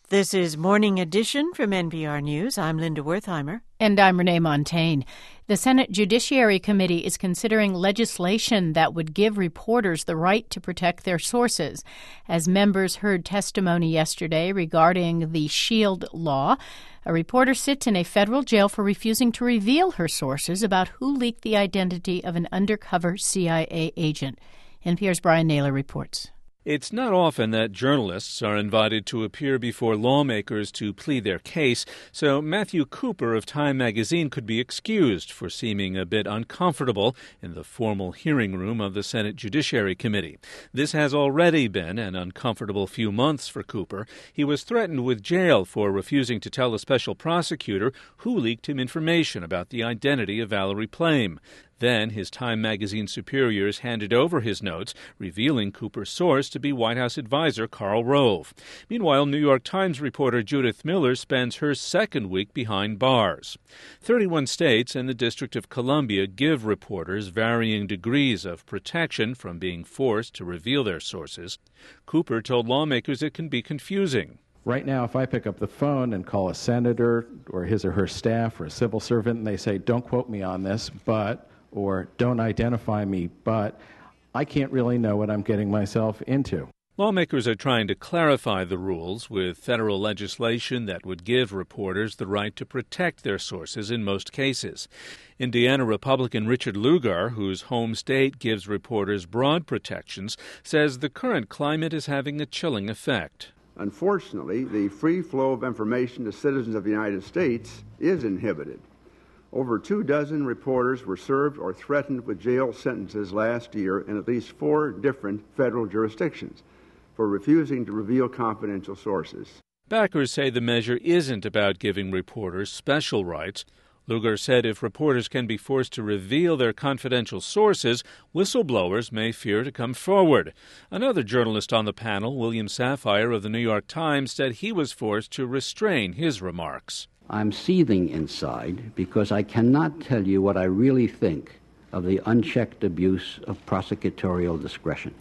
This is Morning Edition from NPR News. I'm Linda Wertheimer. And I'm Renee Montagne. The Senate Judiciary Committee is considering legislation that would give reporters the right to protect their sources. As members heard testimony yesterday regarding the SHIELD law, a reporter sits in a federal jail for refusing to reveal her sources about who leaked the identity of an undercover CIA agent. NPR's Brian Naylor reports. It's not often that journalists are invited to appear before lawmakers to plead their case, so Matthew Cooper of Time magazine could be excused for seeming a bit uncomfortable in the formal hearing room of the Senate Judiciary Committee. This has already been an uncomfortable few months for Cooper. He was threatened with jail for refusing to tell a special prosecutor who leaked him information about the identity of Valerie Plame. Then his Time magazine superiors handed over his notes, revealing Cooper's source to be White House advisor Karl Rove. Meanwhile, New York Times reporter Judith Miller spends her second week behind bars. 31 states and the District of Columbia give reporters varying degrees of protection from being forced to reveal their sources. Cooper told lawmakers it can be confusing. Right now, if I pick up the phone and call a senator or his or her staff or a civil servant and they say, "Don't quote me on this, but," or "Don't identify me, but," I can't really know what I'm getting myself into. Lawmakers are trying to clarify the rules with federal legislation that would give reporters the right to protect their sources in most cases. Indiana Republican Richard Lugar, whose home state gives reporters broad protections, says the current climate is having a chilling effect. Unfortunately, the free flow of information to citizens of the United States is inhibited. Over 24 reporters were served or threatened with jail sentences last year in at least 4 different federal jurisdictions for refusing to reveal confidential sources. Backers say the measure isn't about giving reporters special rights. Lugar said if reporters can be forced to reveal their confidential sources, whistleblowers may fear to come forward. Another journalist on the panel, William Safire of the New York Times, said he was forced to restrain his remarks. I'm seething inside because I cannot tell you what I really think of the unchecked abuse of prosecutorial discretion.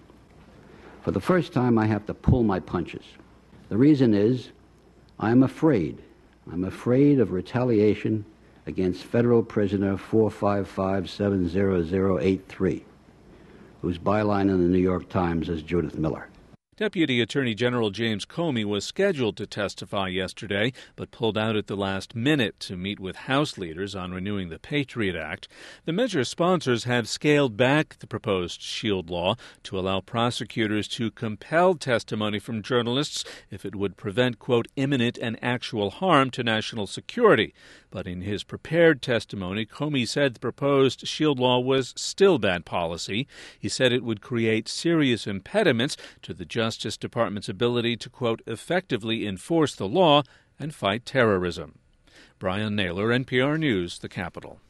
For the first time, I have to pull my punches. The reason is I'm afraid. I'm afraid of retaliation against federal prisoner 455-70083, whose byline in the New York Times is Judith Miller. Deputy Attorney General James Comey was scheduled to testify yesterday, but pulled out at the last minute to meet with House leaders on renewing the Patriot Act. The measure's sponsors have scaled back the proposed SHIELD law to allow prosecutors to compel testimony from journalists if it would prevent, quote, imminent and actual harm to national security. But in his prepared testimony, Comey said the proposed SHIELD law was still bad policy. He said it would create serious impediments to the Justice Department's ability to, quote, effectively enforce the law and fight terrorism. Brian Naylor, NPR News, the Capitol.